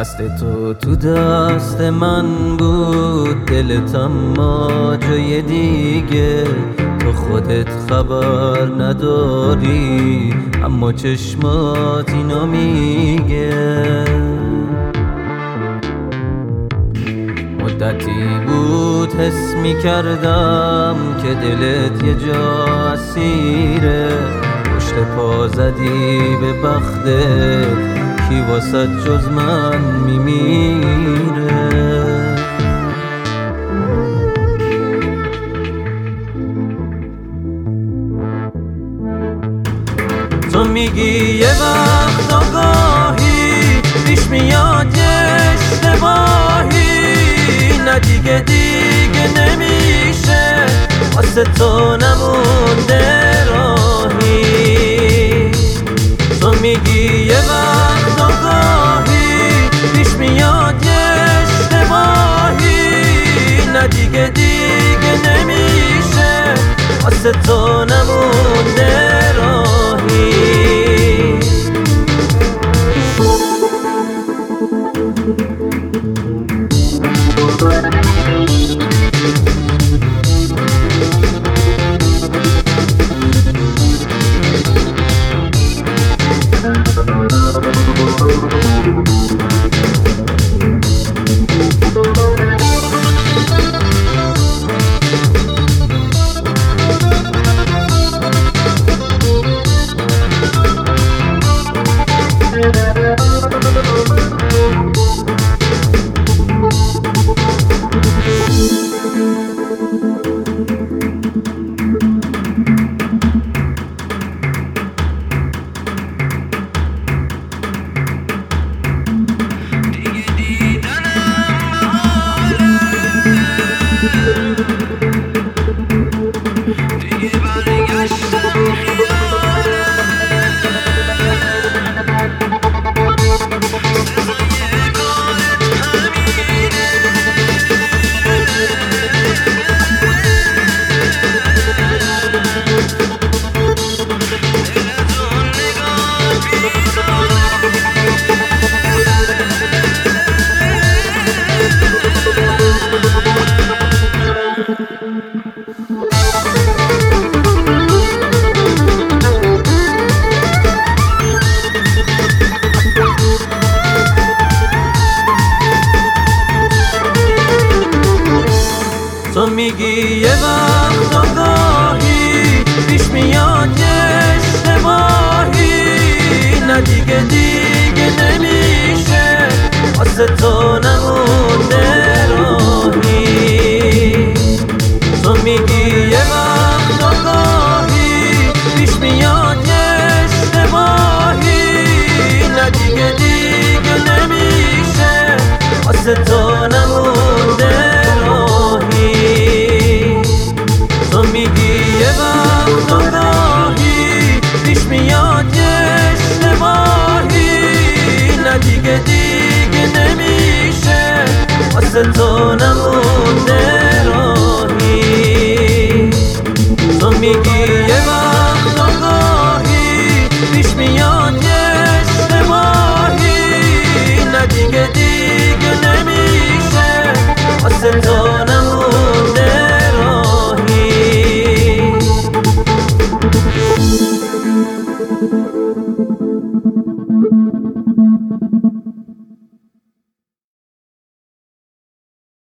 دست تو دست من بود، دلت اما جای دیگه. تو خودت خبر نداری اما چشمات اینو میگه. مدتی بود حس میکردم که دلت یه جا اسیره. پشت پا زدی به بختت، کی واسه جز من میمیره. تو میگی یه وقت آگاهی پیش میاد یه اشتباهی، نه دیگه نمیشه واسه تو نمونده راهی. تو میگی یه وقت آگاهی پیش میاد یه اشتباهی، نه دیگه نمیشه واسه تو نمونده راهی. تو میگی یه وقت آگاهی پیش میاد یه اشتباهی، نه دیگه نمیشه واسه تو نمونده راهی. تو میگی یه وقت آگاهی پیش میاد یه اشتباهی، نه دیگه نمیشه واسه تو نمونده راهی. تو میگی یه وقت آگاهی پیش میاد یه اشتباهی، نه دیگه نمیشه واسه تو نمونده راهی. تو میگی یه وقت آگاهی پیش میاد یه اشتباهی، نه دیگه نمیشه واسه تو نمونده راهی.